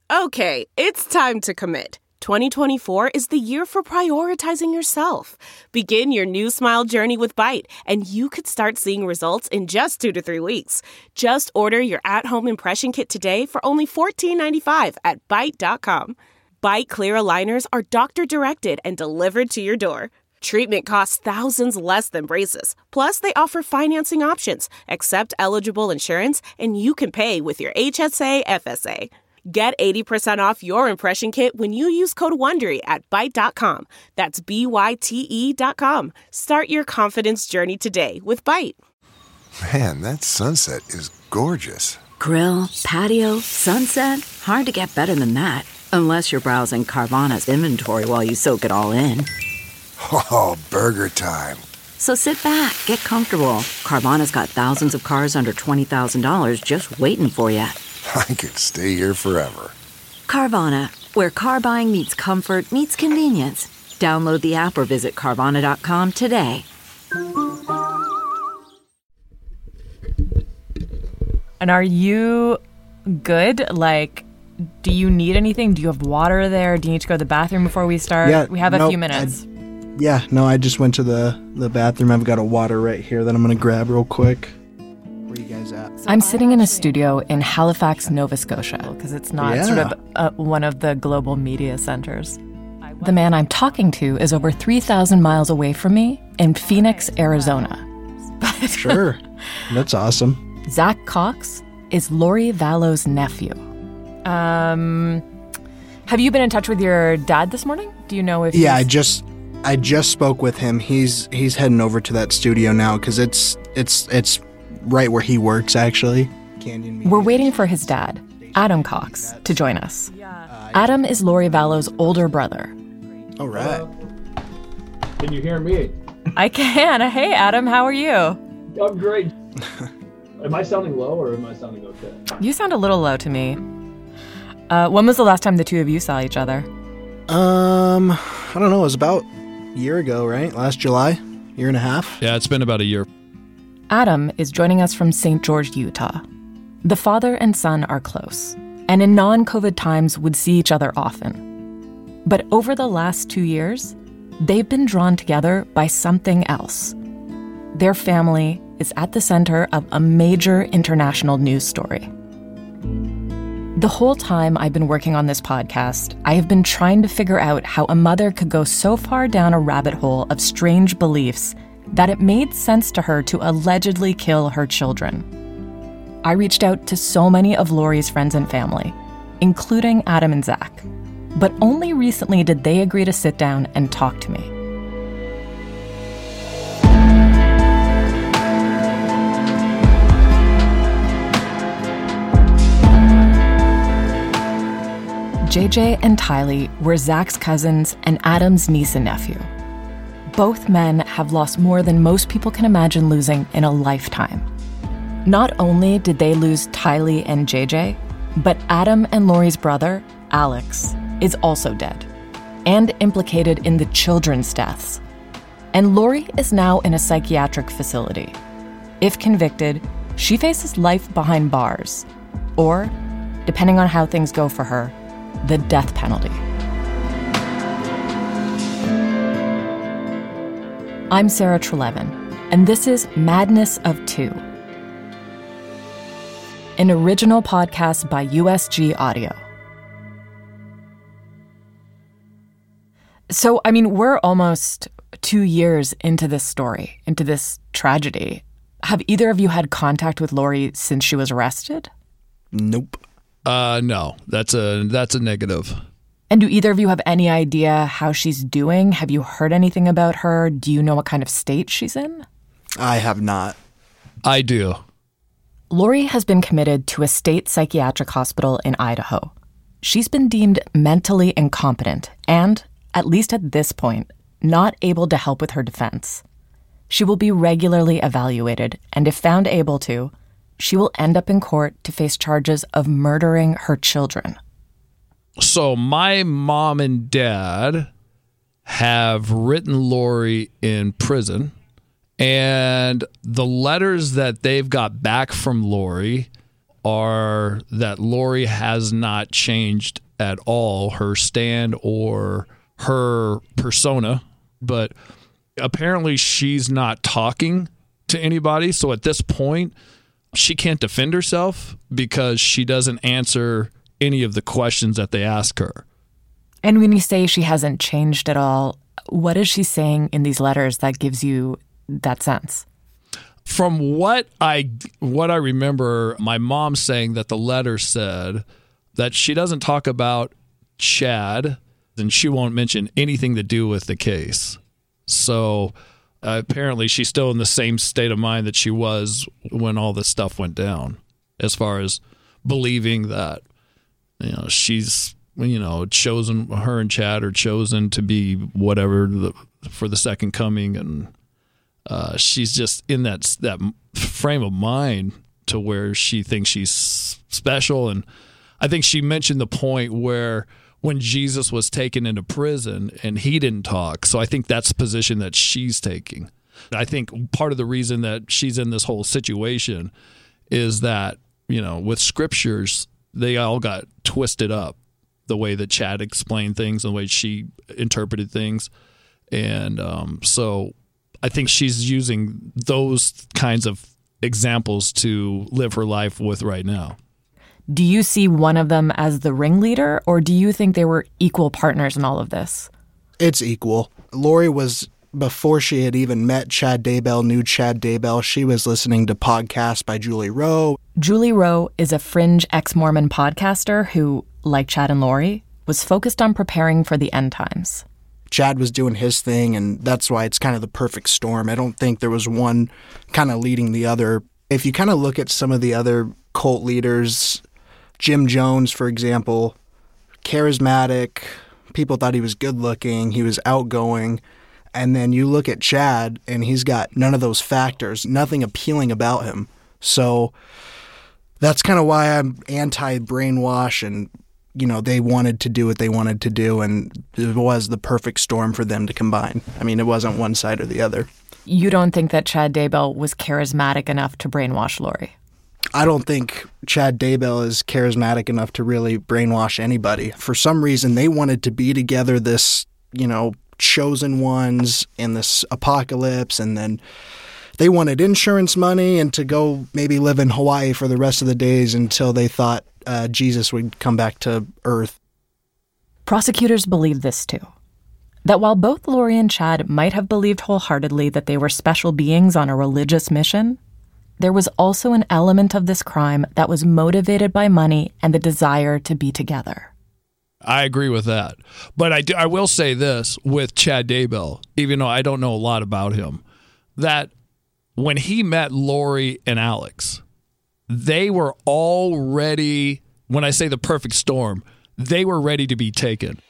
Okay, it's time to commit. 2024 is the year for prioritizing yourself. Begin your new smile journey with Byte, and you could start seeing results in just 2 to 3 weeks. Just order your at-home impression kit today for only $14.95 at Byte.com. Byte Clear aligners are doctor-directed and delivered to your door. Treatment costs thousands less than braces. Plus, they offer financing options, accept eligible insurance, and you can pay with your HSA FSA. Get 80% off your impression kit when you use code WONDERY at Byte.com. That's BYTE.com. Start your confidence journey today with Byte. Man, that sunset is gorgeous. Grill, patio, sunset. Hard to get better than that. Unless you're browsing Carvana's inventory while you soak it all in. Oh, burger time. So sit back, get comfortable. Carvana's got thousands of cars under $20,000 just waiting for you. I could stay here forever. Carvana, where car buying meets comfort meets convenience. Download the app or visit Carvana.com today. And are you good? Like, do you need anything? Do you have water there? Do you need to go to the bathroom before we start? Yeah, we have a few minutes. I just went to the bathroom. I've got a water right here that I'm going to grab real quick. Where are you guys at? I'm sitting in a studio in Halifax, Nova Scotia, because it's not sort of one of the global media centers. The man I'm talking to is over 3,000 miles away from me in Phoenix, Arizona. Sure. That's awesome. Zach Cox is Lori Vallow's nephew. Have you been in touch with your dad this morning? Do you know if I just spoke with him. He's heading over to that studio now because it's right where he works, actually. We're waiting for his dad, Adam Cox, to join us. Adam is Lori Vallow's older brother. All right. Can you hear me? I can. Hey, Adam, how are you? I'm great. Am I sounding low or am I sounding okay? You sound a little low to me. When was the last time the two of you saw each other? I don't know. It was about a year ago, right? Last July? Year and a half? Yeah, it's been about a year. Adam is joining us from St. George, Utah. The father and son are close, and in non-COVID times would see each other often. But over the last 2 years, they've been drawn together by something else. Their family is at the center of a major international news story. The whole time I've been working on this podcast, I have been trying to figure out how a mother could go so far down a rabbit hole of strange beliefs that it made sense to her to allegedly kill her children. I reached out to so many of Lori's friends and family, including Adam and Zach, but only recently did they agree to sit down and talk to me. JJ and Tylee were Zach's cousins and Adam's niece and nephew. Both men have lost more than most people can imagine losing in a lifetime. Not only did they lose Tylee and JJ, but Adam and Lori's brother, Alex, is also dead and implicated in the children's deaths. And Lori is now in a psychiatric facility. If convicted, she faces life behind bars, or, depending on how things go for her, the death penalty. I'm Sarah Trelevin, and this is Madness of Two, an original podcast by USG Audio. So, we're almost 2 years into this story, into this tragedy. Have either of you had contact with Lori since she was arrested? Nope. No, that's a negative. And do either of you have any idea how she's doing? Have you heard anything about her? Do you know what kind of state she's in? I have not. I do. Lori has been committed to a state psychiatric hospital in Idaho. She's been deemed mentally incompetent and, at least at this point, not able to help with her defense. She will be regularly evaluated, and if found able to, she will end up in court to face charges of murdering her children. So my mom and dad have written Lori in prison, and the letters that they've got back from Lori are that Lori has not changed at all, her stand or her persona, but apparently she's not talking to anybody. So at this point, she can't defend herself because she doesn't answer any of the questions that they ask her. And when you say she hasn't changed at all, what is she saying in these letters that gives you that sense? From what I remember, my mom saying that the letter said that she doesn't talk about Chad and she won't mention anything to do with the case. So apparently she's still in the same state of mind that she was when all this stuff went down, as far as believing that, she's, chosen, her and Chad are chosen to be whatever for the second coming. And she's just in that frame of mind to where she thinks she's special. And I think she mentioned the point where when Jesus was taken into prison and he didn't talk. So I think that's the position that she's taking. I think part of the reason that she's in this whole situation is that, with scriptures, they all got twisted up, the way that Chad explained things and the way she interpreted things. And so I think she's using those kinds of examples to live her life with right now. Do you see one of them as the ringleader, or do you think they were equal partners in all of this? It's equal. Lori was, before she had even met Chad Daybell, knew Chad Daybell, she was listening to podcasts by Julie Rowe. Julie Rowe is a fringe ex-Mormon podcaster who, like Chad and Lori, was focused on preparing for the end times. Chad was doing his thing, and that's why it's kind of the perfect storm. I don't think there was one kind of leading the other. If you kind of look at some of the other cult leaders, Jim Jones, for example, charismatic, people thought he was good looking, he was outgoing, and then you look at Chad, and he's got none of those factors, nothing appealing about him. So that's kind of why I'm anti-brainwash, and they wanted to do what they wanted to do, and it was the perfect storm for them to combine. I mean, it wasn't one side or the other. You don't think that Chad Daybell was charismatic enough to brainwash Lori? I don't think Chad Daybell is charismatic enough to really brainwash anybody. For some reason, they wanted to be together, this, chosen ones in this apocalypse, and then they wanted insurance money and to go maybe live in Hawaii for the rest of the days until they thought Jesus would come back to Earth. Prosecutors believe this too, that while both Lori and Chad might have believed wholeheartedly that they were special beings on a religious mission, there was also an element of this crime that was motivated by money and the desire to be together. I agree with that. But I will say this with Chad Daybell, even though I don't know a lot about him, that when he met Lori and Alex, they were already, when I say the perfect storm, they were ready to be taken.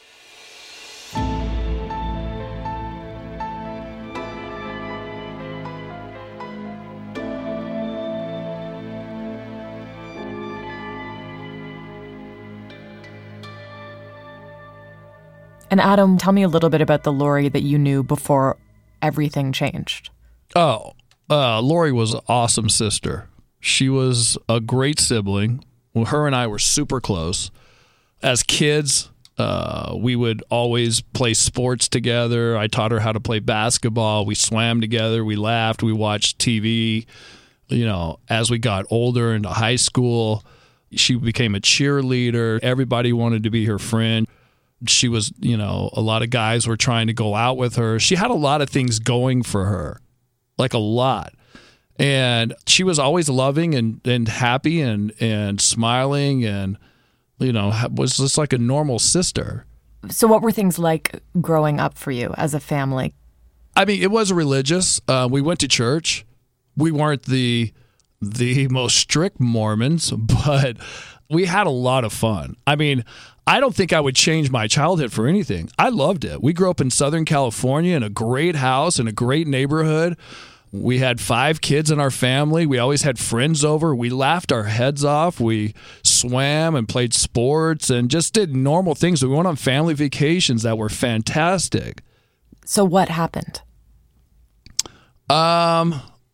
And Adam, tell me a little bit about the Lori that you knew before everything changed. Lori was an awesome sister. She was a great sibling. Well, her and I were super close. As kids, we would always play sports together. I taught her how to play basketball. We swam together. We laughed. We watched TV. As we got older into high school, she became a cheerleader. Everybody wanted to be her friend. She was, a lot of guys were trying to go out with her. She had a lot of things going for her, like a lot. And she was always loving and happy and smiling and, was just like a normal sister. So what were things like growing up for you as a family? I mean, it was religious. We went to church. We weren't the most strict Mormons, but we had a lot of fun. I mean, I don't think I would change my childhood for anything. I loved it. We grew up in Southern California in a great house in a great neighborhood. We had 5 kids in our family. We always had friends over. We laughed our heads off. We swam and played sports and just did normal things. We went on family vacations that were fantastic. So what happened?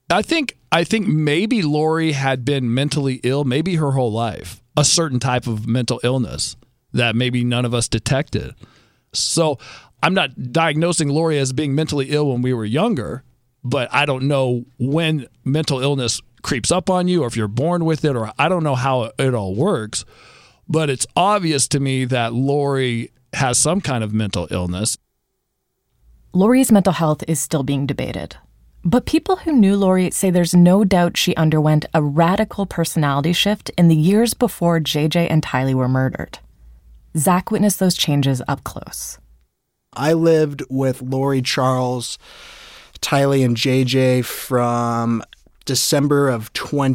I think maybe Lori had been mentally ill, maybe her whole life, a certain type of mental illness that maybe none of us detected. So I'm not diagnosing Lori as being mentally ill when we were younger, but I don't know when mental illness creeps up on you or if you're born with it, or I don't know how it all works. But it's obvious to me that Lori has some kind of mental illness. Lori's mental health is still being debated. But people who knew Lori say there's no doubt she underwent a radical personality shift in the years before JJ and Tylee were murdered. Zach witnessed those changes up close. I lived with Lori, Charles, Tylee, and JJ from December of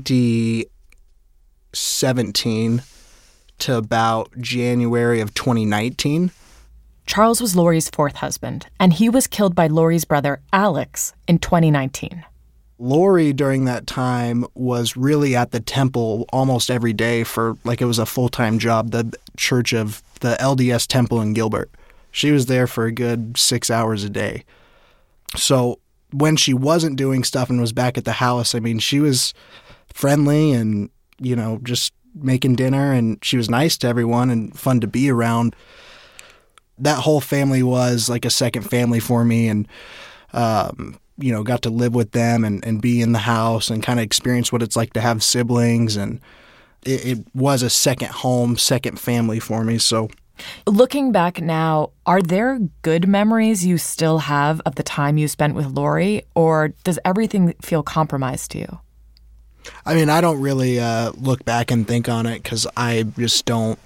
2017 to about January of 2019. Charles was Lori's fourth husband, and he was killed by Lori's brother, Alex, in 2019. Lori, during that time, was really at the temple almost every day for, like, it was a full-time job, the church of the LDS Temple in Gilbert. She was there for a good 6 hours a day. So when she wasn't doing stuff and was back at the house, I mean, she was friendly and, you know, just making dinner, and she was nice to everyone and fun to be around. That whole family was like a second family for me, and, you know, got to live with them and be in the house and kind of experience what it's like to have siblings. And it was a second home, second family for me. So looking back now, are there good memories you still have of the time you spent with Lori, or does everything feel compromised to you? I mean, I don't really look back and think on it because I just don't.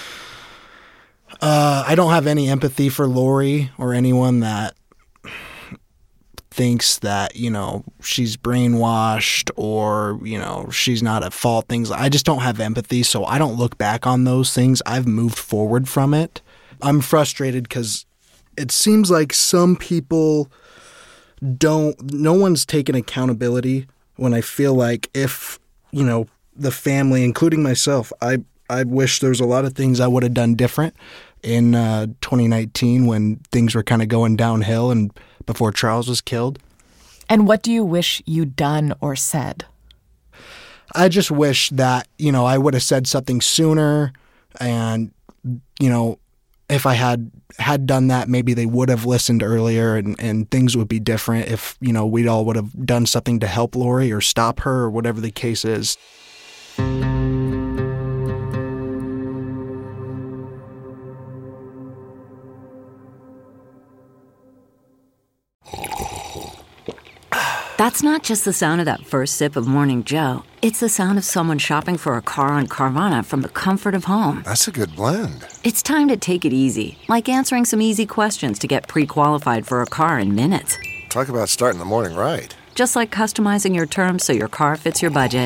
I don't have any empathy for Lori or anyone that thinks that, you know, she's brainwashed or, you know, she's not at fault. I just don't have empathy, so I don't look back on those things. I've moved forward from it. I'm frustrated because it seems like some people no one's taken accountability when I feel like if, you know, the family, including myself, I wish there was a lot of things I would have done different in 2019 when things were kind of going downhill and before Charles was killed. And what do you wish you'd done or said? I just wish that, you know, I would have said something sooner, and, you know, if I had done that, maybe they would have listened earlier and things would be different if, you know, we all would have done something to help Lori or stop her or whatever the case is. That's not just the sound of that first sip of Morning Joe. It's the sound of someone shopping for a car on Carvana from the comfort of home. That's a good blend. It's time to take it easy, like answering some easy questions to get pre-qualified for a car in minutes. Talk about starting the morning right. Just like customizing your terms so your car fits your budget.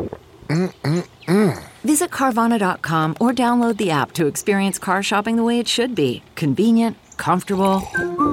Visit Carvana.com or download the app to experience car shopping the way it should be. Convenient, comfortable.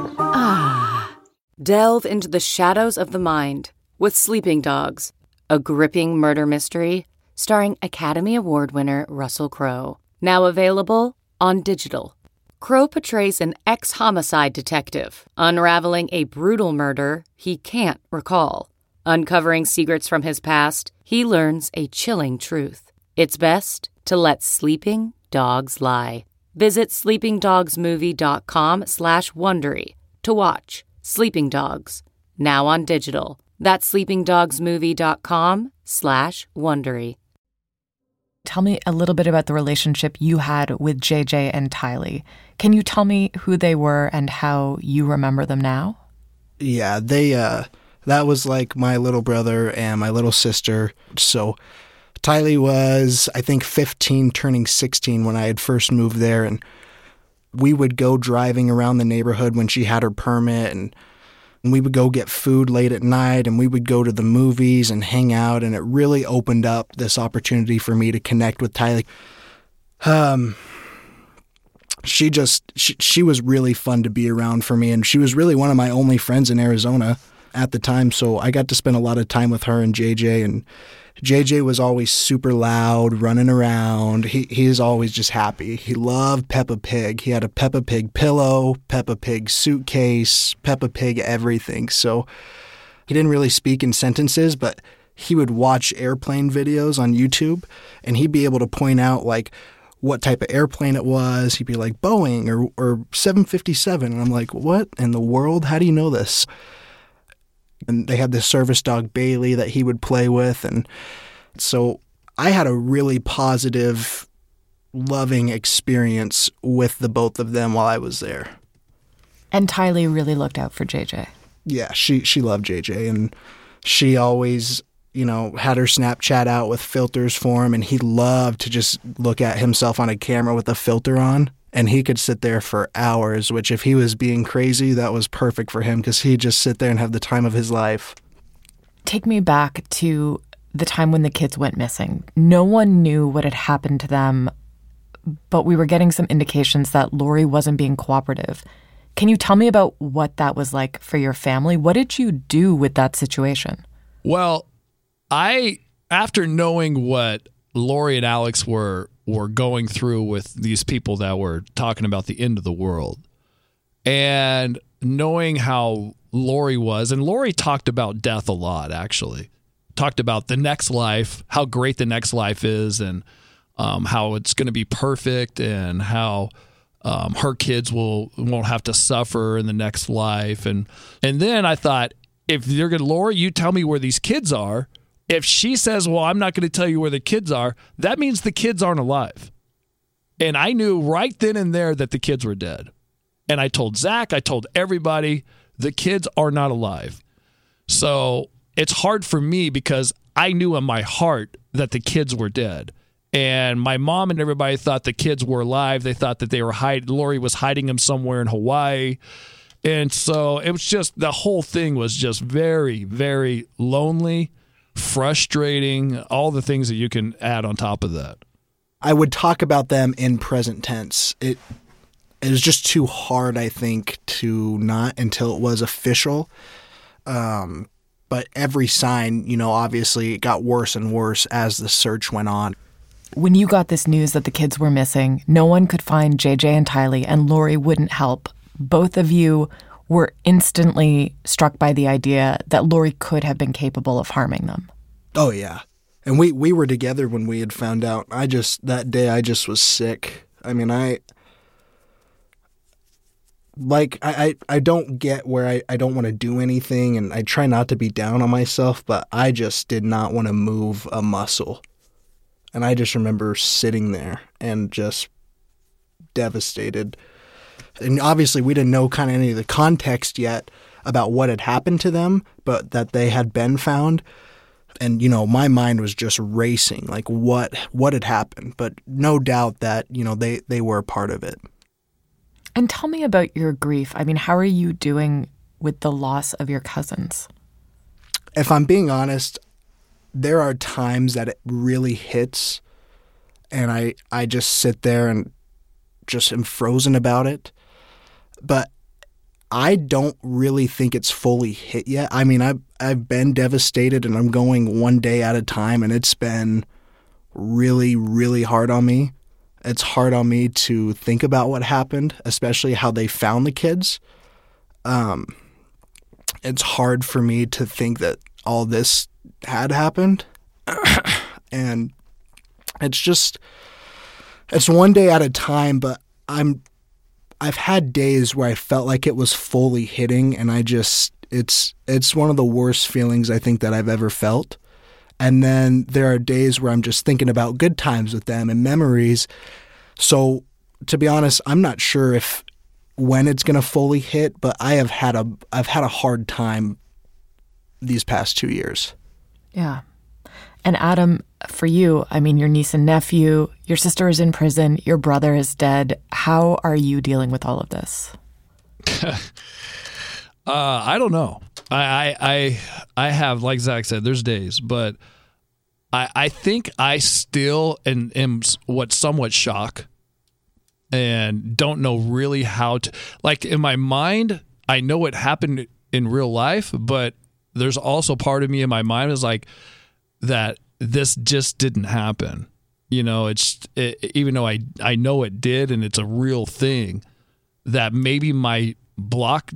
Delve into the shadows of the mind with Sleeping Dogs, a gripping murder mystery starring Academy Award winner Russell Crowe. Now available on digital. Crowe portrays an ex-homicide detective unraveling a brutal murder he can't recall. Uncovering secrets from his past, he learns a chilling truth. It's best to let sleeping dogs lie. Visit sleepingdogsmovie.com/Wondery to watch Sleeping Dogs, now on digital. That's sleepingdogsmovie.com/Wondery. Tell me a little bit about the relationship you had with JJ and Tylee. Can you tell me who they were and how you remember them now? Yeah, that was like my little brother and my little sister. So Tylee was, I think, 15, turning 16 when I had first moved there, and we would go driving around the neighborhood when she had her permit, and we would go get food late at night, and we would go to the movies and hang out, and it really opened up this opportunity for me to connect with Tylee. She was really fun to be around for me, and she was really one of my only friends in Arizona at the time, so I got to spend a lot of time with her and JJ, and JJ was always super loud, running around. He is always just happy. He loved Peppa Pig. He had a Peppa Pig pillow, Peppa Pig suitcase, Peppa Pig everything. So He didn't really speak in sentences, but he would watch airplane videos on YouTube, and he'd be able to point out like what type of airplane it was. He'd be like Boeing or 757. And I'm like, what in the world? How do you know this? And they had this service dog, Bailey, that he would play with. And so I had a really positive, loving experience with the both of them while I was there. And Tylee really looked out for JJ. Yeah, she loved JJ, and she always, had her Snapchat out with filters for him, and he loved to just look at himself on a camera with a filter on, and he could sit there for hours, which if he was being crazy, that was perfect for him because he'd just sit there and have the time of his life. Take me back to the time when the kids went missing. No one knew what had happened to them, but we were getting some indications that Lori wasn't being cooperative. Can you tell me about what that was like for your family? What did you do with that situation? Well, after knowing what Lori and Alex were going through with these people that were talking about the end of the world, and knowing how Lori was, and Lori talked about death a lot, actually. Talked about the next life, how great the next life is, and how it's going to be perfect, and how her kids won't have to suffer in the next life. And then I thought, if you're going to, Lori, you tell me where these kids are. If she says, well, I'm not going to tell you where the kids are, that means the kids aren't alive. And I knew right then and there that the kids were dead. And I told Zach, I told everybody, the kids are not alive. So it's hard for me because I knew in my heart that the kids were dead. And my mom and everybody thought the kids were alive. They thought that they were Lori was hiding them somewhere in Hawaii. And so it was just, the whole thing was just very, very lonely, frustrating, all the things that you can add on top of that. I would talk about them in present tense. It was just too hard, I think, to not until it was official. But every sign, obviously it got worse and worse as the search went on. When you got this news that the kids were missing, no one could find JJ and Tylee, and Lori wouldn't help. Both of you were instantly struck by the idea that Lori could have been capable of harming them. Oh, yeah. And we were together when we had found out. That day I just was sick. I mean, I don't get where I don't want to do anything, and I try not to be down on myself, but I just did not want to move a muscle. And I just remember sitting there and just devastated. And obviously we didn't know kind of any of the context yet about what had happened to them, but that they had been found. And, my mind was just racing, like what had happened. But no doubt that, they were a part of it. And tell me about your grief. I mean, how are you doing with the loss of your cousins? If I'm being honest, there are times that it really hits, and I just sit there and just am frozen about it. But I don't really think it's fully hit yet. I mean, I've been devastated, and I'm going one day at a time, and it's been really, really hard on me. It's hard on me to think about what happened, especially how they found the kids. It's hard for me to think that all this had happened. And it's one day at a time, but I've had days where I felt like it was fully hitting, and it's one of the worst feelings I think that I've ever felt. And then there are days where I'm just thinking about good times with them and memories. So to be honest, I'm not sure when it's going to fully hit, but I've had a hard time these past 2 years. Yeah. And Adam, for you, I mean, your niece and nephew, your sister is in prison, your brother is dead. How are you dealing with all of this? I don't know. I have, like Zach said, there's days, but I think I still am somewhat shocked and don't know really how to, like in my mind, I know it happened in real life, but there's also part of me in my mind is like that this just didn't happen. Even though I know it did and it's a real thing, that maybe my block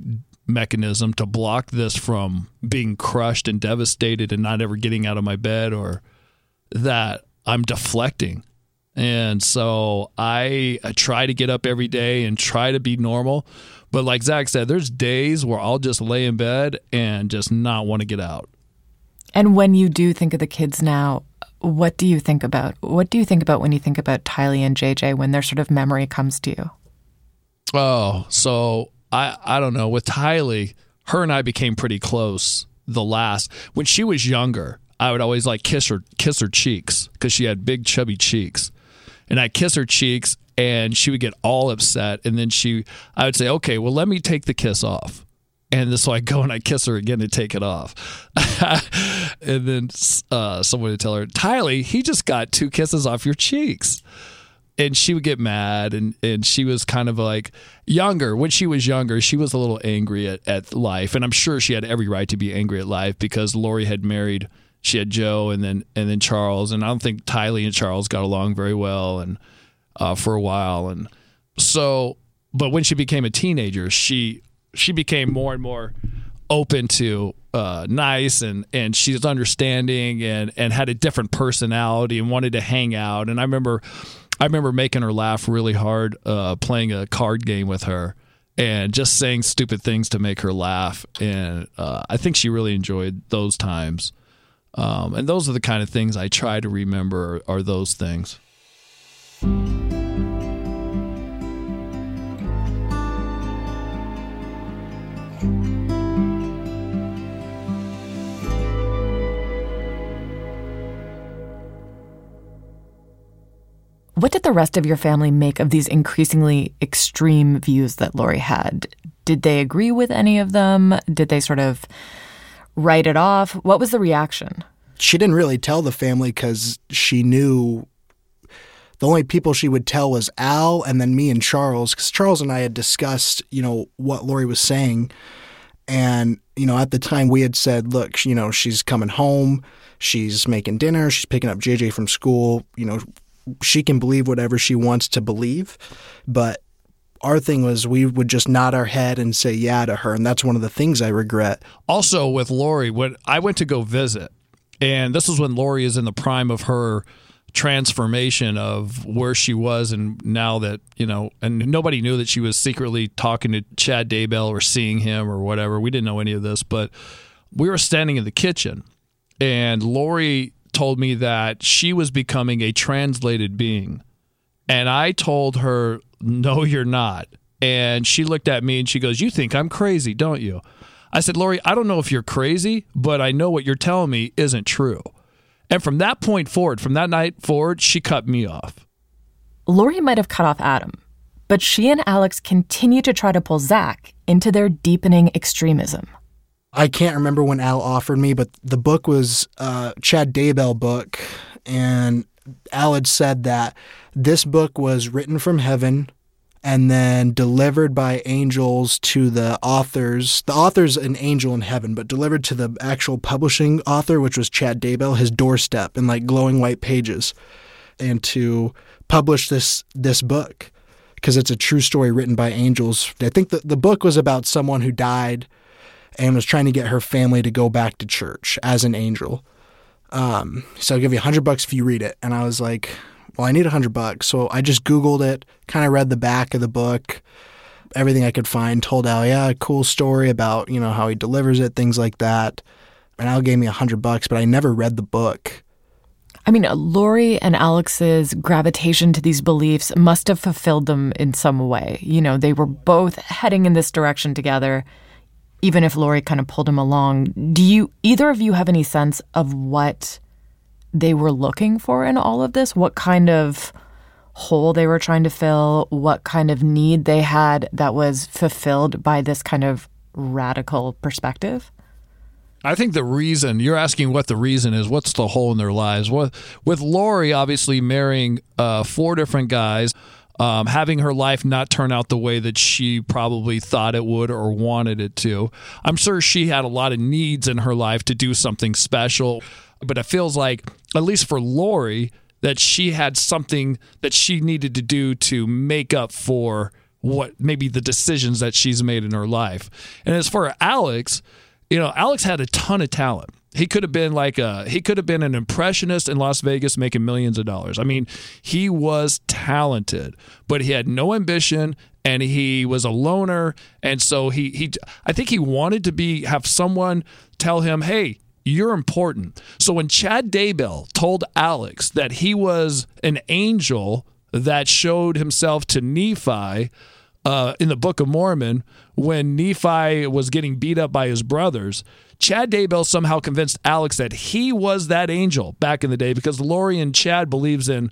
mechanism to block this from being crushed and devastated and not ever getting out of my bed, or that I'm deflecting. And so I try to get up every day and try to be normal. But like Zach said, there's days where I'll just lay in bed and just not want to get out. And when you do think of the kids now, what do you think about? What do you think about when you think about Tylee and JJ when their sort of memory comes to you? Oh, so I don't know. With Tylee, her and I became pretty close when she was younger. I would always like kiss her cheeks because she had big chubby cheeks. And I'd kiss her cheeks and she would get all upset. And then I would say, okay, well, let me take the kiss off. And so I go and I kiss her again to take it off. And then someone would tell her, Tylee, he just got 2 kisses off your cheeks. And she would get mad. And she was kind of like younger. When she was younger, she was a little angry at life. And I'm sure she had every right to be angry at life because Lori had married. She had Joe and then Charles. And I don't think Tylee and Charles got along very well and for a while. And so, but when she became a teenager, she became more and more open to nice and she's understanding and had a different personality and wanted to hang out. And I remember making her laugh really hard, playing a card game with her and just saying stupid things to make her laugh. And I think she really enjoyed those times. And those are the kind of things I try to remember are those things. What did the rest of your family make of these increasingly extreme views that Lori had? Did they agree with any of them? Did they sort of write it off? What was the reaction? She didn't really tell the family because she knew the only people she would tell was Al and then me and Charles, because Charles and I had discussed, what Lori was saying. And, at the time we had said, look, she's coming home, she's making dinner, she's picking up JJ from school, she can believe whatever she wants to believe. But our thing was we would just nod our head and say yeah to her. And that's one of the things I regret. Also with Lori, when I went to go visit, and this was when Lori is in the prime of her transformation of where she was. And now that, and nobody knew that she was secretly talking to Chad Daybell or seeing him or whatever. We didn't know any of this, but we were standing in the kitchen and Lori told me that she was becoming a translated being. And I told her, no, you're not. And she looked at me and she goes, you think I'm crazy, don't you? I said, Lori, I don't know if you're crazy, but I know what you're telling me isn't true. And from that point forward, from that night forward, she cut me off. Lori might have cut off Adam, but she and Alex continue to try to pull Zach into their deepening extremism. I can't remember when Al offered me, but the book was a Chad Daybell book, and Al had said that this book was written from heaven and then delivered by angels to the authors. The author's an angel in heaven, but delivered to the actual publishing author, which was Chad Daybell, his doorstep in like glowing white pages, and to publish this book because it's a true story written by angels. I think the book was about someone who died and was trying to get her family to go back to church as an angel. So I'll give you $100 if you read it. And I was like, well, I need $100. So I just Googled it, kind of read the back of the book, everything I could find, told Al, yeah, a cool story about, how he delivers it, things like that. And Al gave me $100, but I never read the book. I mean, Lori and Alex's gravitation to these beliefs must have fulfilled them in some way. They were both heading in this direction together. Even if Lori kind of pulled him along, do either of you have any sense of what they were looking for in all of this? What kind of hole they were trying to fill? What kind of need they had that was fulfilled by this kind of radical perspective? I think the reason, you're asking what the reason is, what's the hole in their lives? With Lori obviously marrying 4 different guys, having her life not turn out the way that she probably thought it would or wanted it to. I'm sure she had a lot of needs in her life to do something special, but it feels like, at least for Lori, that she had something that she needed to do to make up for what maybe the decisions that she's made in her life. And as for Alex, Alex had a ton of talent. He could have been an impressionist in Las Vegas making millions of dollars. I mean, he was talented, but he had no ambition and he was a loner. And so I think he wanted to have someone tell him, hey, you're important. So when Chad Daybell told Alex that he was an angel that showed himself to Nephi in the Book of Mormon, when Nephi was getting beat up by his brothers, Chad Daybell somehow convinced Alex that he was that angel back in the day, because Lori and Chad believes in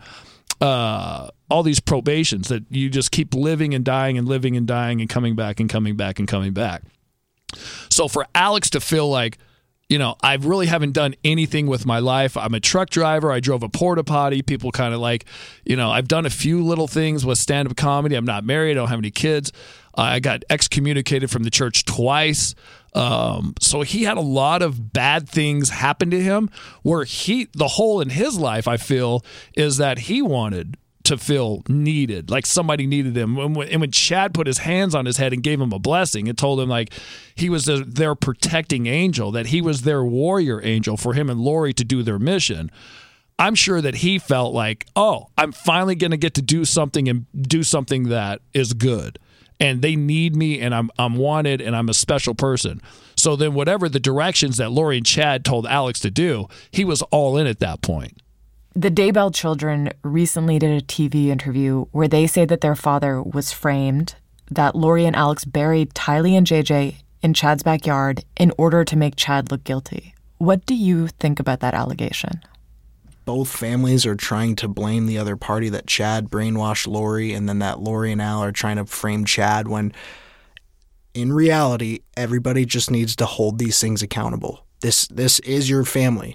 all these probations, that you just keep living and dying and living and dying and coming back and coming back and coming back. So for Alex to feel like, I really haven't done anything with my life. I'm a truck driver. I drove a porta potty. People kind of like, I've done a few little things with stand-up comedy. I'm not married. I don't have any kids. I got excommunicated from the church twice. So he had a lot of bad things happen to him, where the hole in his life, I feel, is that he wanted to feel needed, like somebody needed him. And when Chad put his hands on his head and gave him a blessing, it told him like he was their protecting angel, that he was their warrior angel for him and Lori to do their mission. I'm sure that he felt like, oh, I'm finally going to get to do something and do something that is good. And they need me, and I'm wanted, and I'm a special person. So then whatever the directions that Lori and Chad told Alex to do, he was all in at that point. The Daybell children recently did a TV interview where they say that their father was framed, that Lori and Alex buried Tylee and JJ in Chad's backyard in order to make Chad look guilty. What do you think about that allegation? Both families are trying to blame the other party, that Chad brainwashed Lori, and then that Lori and Al are trying to frame Chad, when in reality, everybody just needs to hold these things accountable. This is your family.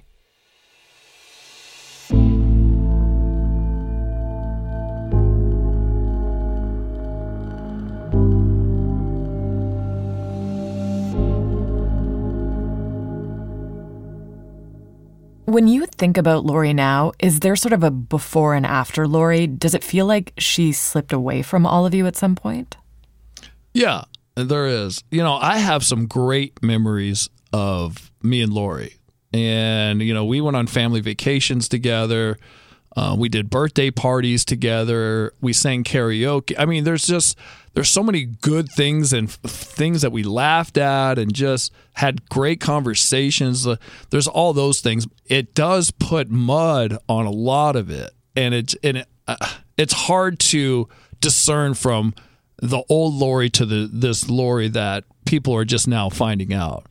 When you think about Lori now, is there sort of a before and after Lori? Does it feel like she slipped away from all of you at some point? Yeah, there is. I have some great memories of me and Lori. And, we went on family vacations together. We did birthday parties together. We sang karaoke. I mean, there's so many good things and things that we laughed at and just had great conversations. There's all those things. It does put mud on a lot of it, and it's hard to discern from the old Lori to this Lori that people are just now finding out.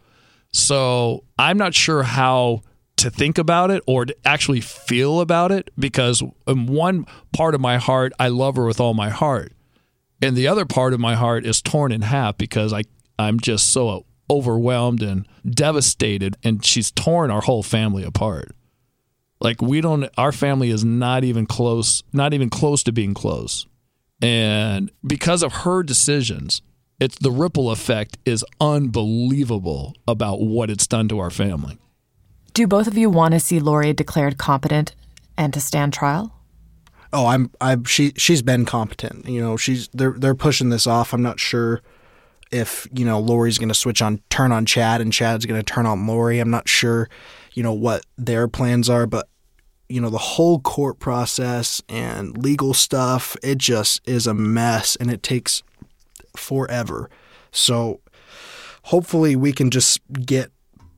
So I'm not sure how to think about it or to actually feel about it, because in one part of my heart, I love her with all my heart. And the other part of my heart is torn in half because I'm just so overwhelmed and devastated, and she's torn our whole family apart. Like our family is not even close to being close. And because of her decisions, the ripple effect is unbelievable about what it's done to our family. Do both of you want to see Lori declared competent and to stand trial? Oh, she's been competent. They're pushing this off. I'm not sure if, Lori's going to turn on Chad and Chad's going to turn on Lori. I'm not sure, what their plans are, but the whole court process and legal stuff, it just is a mess and it takes forever. So hopefully we can just get,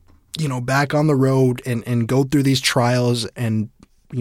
back on the road and go through these trials and,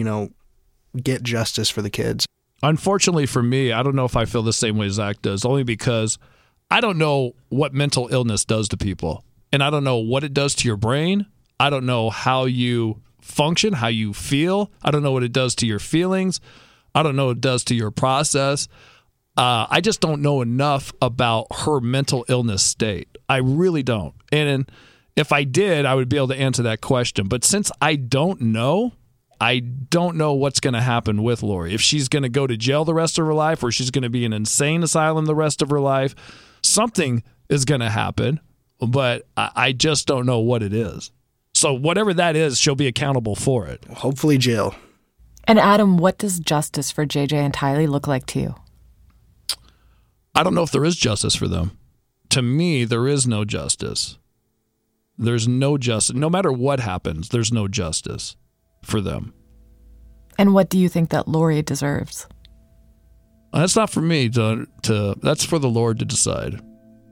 get justice for the kids. Unfortunately for me, I don't know if I feel the same way Zach does, only because I don't know what mental illness does to people. And I don't know what it does to your brain. I don't know how you function, how you feel. I don't know what it does to your feelings. I don't know what it does to your process. I just don't know enough about her mental illness state. I really don't. And if I did, I would be able to answer that question. But since I don't know what's going to happen with Lori. If she's going to go to jail the rest of her life, or she's going to be in an insane asylum the rest of her life, something is going to happen, but I just don't know what it is. So whatever that is, she'll be accountable for it. Hopefully jail. And Adam, what does justice for JJ and Tylee look like to you? I don't know if there is justice for them. To me, there is no justice. There's no justice. No matter what happens, there's no justice for them. And what do you think that Lori deserves? That's not for me to that's for the Lord to decide.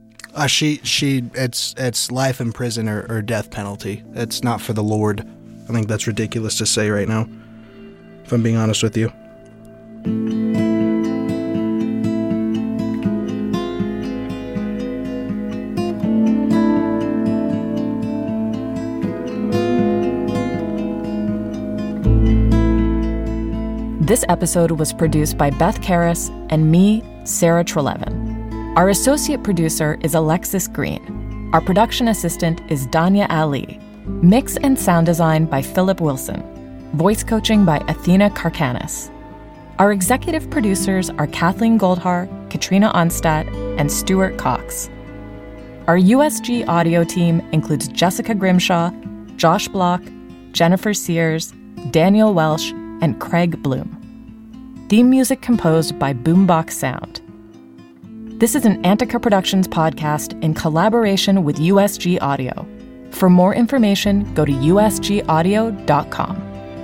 It's life in prison or death penalty. It's not for the Lord. I think that's ridiculous to say right now, if I'm being honest with you. This episode was produced by Beth Karras and me, Sarah Trelevin. Our associate producer is Alexis Green. Our production assistant is Danya Ali. Mix and sound design by Philip Wilson. Voice coaching by Athena Karkanis. Our executive producers are Kathleen Goldhar, Katrina Onstadt, and Stuart Cox. Our USG audio team includes Jessica Grimshaw, Josh Block, Jennifer Sears, Daniel Welsh, and Craig Bloom. Theme music composed by Boombox Sound. This is an Antica Productions podcast in collaboration with USG Audio. For more information, go to usgaudio.com.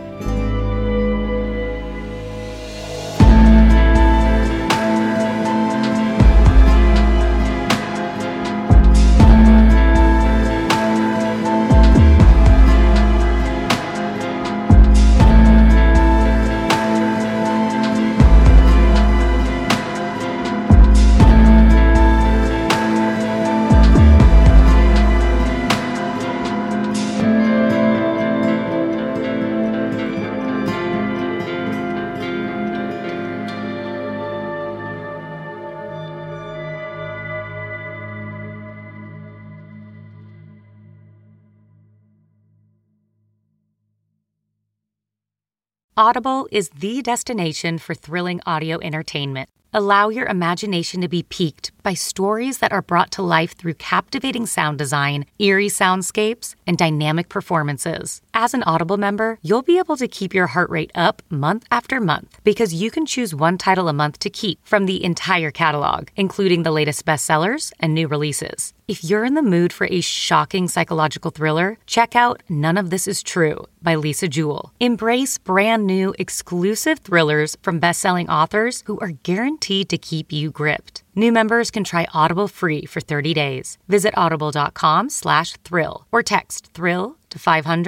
Audible is the destination for thrilling audio entertainment. Allow your imagination to be piqued by stories that are brought to life through captivating sound design, eerie soundscapes, and dynamic performances. As an Audible member, you'll be able to keep your heart rate up month after month because you can choose one title a month to keep from the entire catalog, including the latest bestsellers and new releases. If you're in the mood for a shocking psychological thriller, check out None of This Is True by Lisa Jewell. Embrace brand new exclusive thrillers from best-selling authors who are guaranteed to keep you gripped. New members can try Audible free for 30 days. Visit audible.com/thrill or text thrill to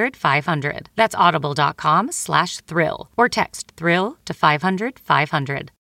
500-500. That's audible.com/thrill or text thrill to 500-500.